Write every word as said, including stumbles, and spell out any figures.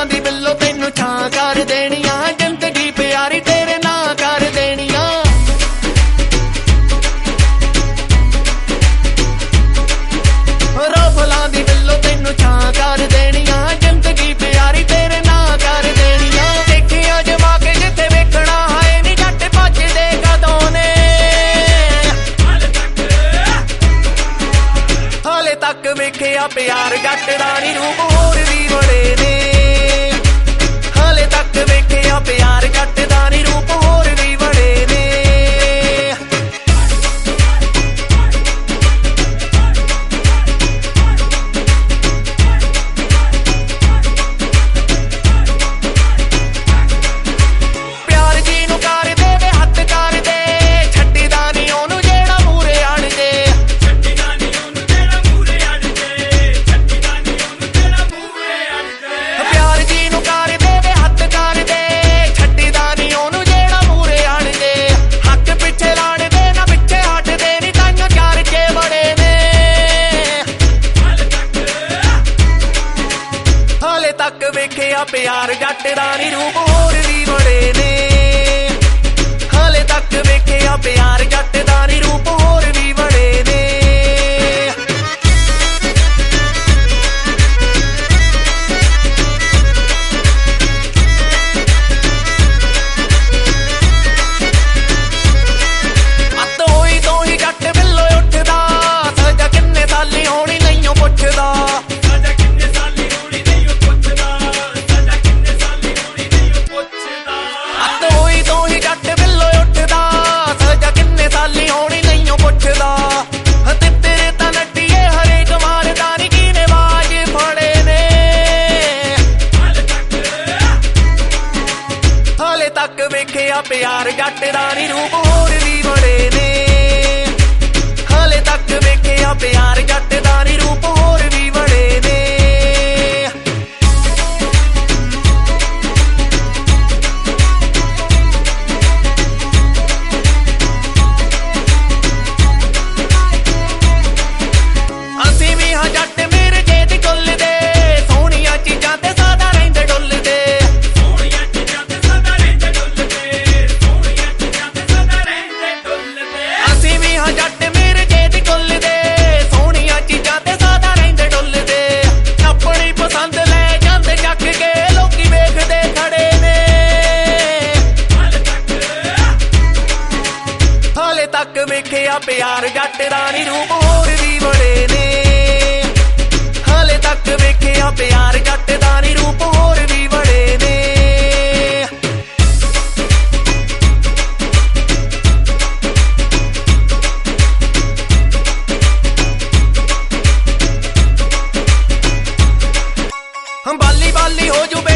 दी बिल्लो तैनू छां कर देनियां, जिंदगी प्यारी तेरे नां कर देनियां। रफलां दी बिल्लो तैनू छां कर देनियां, जिंदगी प्यारी तेरे नां कर देनियां। देखिया जमा के जिथे वेखना है नी जट भजदे कदों ने, हाले तक वेखिया प्यार जट दा नी रूप होर भी बड़े ने। हाले तक वेखिया प्यार जट दा नी रूप होर भी बड़े ने। प्यार जी नू कर दे वे हथ कर दे, छड्डी दा नी ओनू जेड़ा मूरे अड़ जे। प्यार जी नू कर दे वे हथ कर दे, छड्डी दा नी ओनू जेड़ा मूरे अड़ जे। हक पिछे लाण दे ना पिछे हट दे नी, ताइयों चार चे बड़े ने। हाले तक वेखिया प्यार जट दा नी रूप होर भी बड़े ने। हाले तक वेखिया प्यार जट दा नी रूप होर भी बड़े ने। अत होई तो ही जट बिल्लो उठदा, सजा किन्ने साली होनी नहींओ पुछदा। अत होई तो ही जट बिल्लो उठदा, सजा किन्ने साली होनी नहींओ पुछदा। ते तेरे तां नट्टिए हरेक मारदा नी कीने बाज फड़े ने। हाले तक वेखिया प्यार जट दा नी रूप होर भी बड़े ने। हाले तक वेखिया प्यार जट दा नी रूप होर भी बड़े ने। ਅਸੀਂ ਵੀ ਹਾਂ ਜੱਟ ਮੇਰੇ ਜੇ ਦੀ ਕੁੱਲ ਦੇ, ਸੋਹਣੀਆਂ ਚੀਜ਼ਾਂ ਤੇ ਸਦਾ ਰਹਿੰਦੇ ਡੁੱਲਦੇ। ਸੋਹਣੀਆਂ ਚੀਜ਼ਾਂ ਤੇ ਸਦਾ ਰਹਿੰਦੇ ਡੁੱਲਦੇ, ਸੋਹਣੀਆਂ ਚੀਜ਼ਾਂ ਤੇ ਸਦਾ ਰਹਿੰਦੇ ਡੁੱਲਦੇ। ਅਸੀਂ ਵੀ ਹਾਂ ਜੱਟ ਮੇਰੇ ਜੇ ਦੀ ਕੁੱਲ ਦੇ, ਸੋਹਣੀਆਂ ਚੀਜ਼ਾਂ ਤੇ ਸਦਾ ਰਹਿੰਦੇ ਡੁੱਲਦੇ। ਆਪਣੀ ਪਸੰਦ ਲੈ ਜਾਂਦੇ ਚੱਕ ਕੇ, ਲੋਕੀ ਵੇਖਦੇ ਖੜੇ ਨੇ। ਹਾਲੇ ਤੱਕ ਵੇਖਿਆ ਪਿਆਰ ਜੱਟ ਦਾ ਨੀ ਰੂਪ ਹੋਰ ਵੀ ਬੜੇ ਨੇ। ਹਾਲੇ ਤੱਕ ਵੇਖਿਆ ਪਿਆਰ ਜੱਟ ਦਾ ਨੀ ਰੂਪ ਹੋਰ ਵੀ ਬੜੇ ਨੇ। ਬਾਲੀ ਬਾਲੀ ਹੋ ਜੂ